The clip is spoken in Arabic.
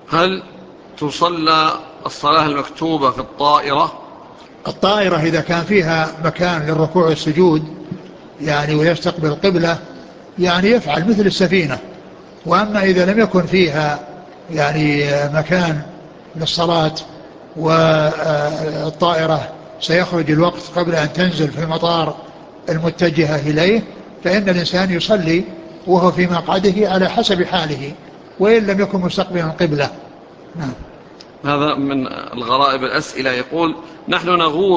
هل تصلى الصلاة المكتوبة في الطائرة؟ الطائرة إذا كان فيها مكان للركوع والسجود يعني ويستقبل القبلة يعني يفعل مثل السفينة. وأما إذا لم يكن فيها يعني مكان للصلاة والطائرة سيخرج الوقت قبل أن تنزل في المطار المتجهة إليه، فإن الإنسان يصلي وهو في مقعده على حسب حاله وإن لم يكن مستقبلا القبلة. نعم. هذا من الغرائب الأسئلة، يقول: نحن نغوص